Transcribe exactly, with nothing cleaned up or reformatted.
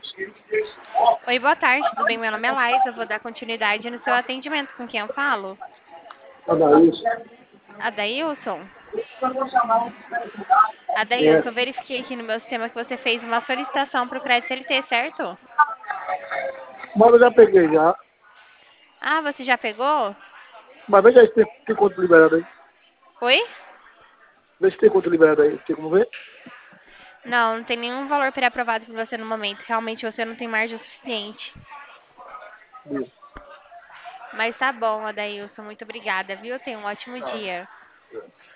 Oi, boa tarde, tudo bem? Meu nome é Laís, eu vou dar continuidade no seu atendimento. Com quem eu falo? Adaílson. Adailson? É, Adailson, eu verifiquei aqui no meu sistema que você fez uma solicitação para o crédito L T, certo? mas eu já peguei já. Ah, você já pegou? Mas veja aí se tem, tem conta liberado aí. Oi? Vê se tem conta liberada aí. Tem como ver? Não, não tem nenhum valor pré-aprovado para você no momento. Realmente você não tem margem o suficiente. Isso. Mas tá bom, Adailson, muito obrigada, viu? Tenha um ótimo dia.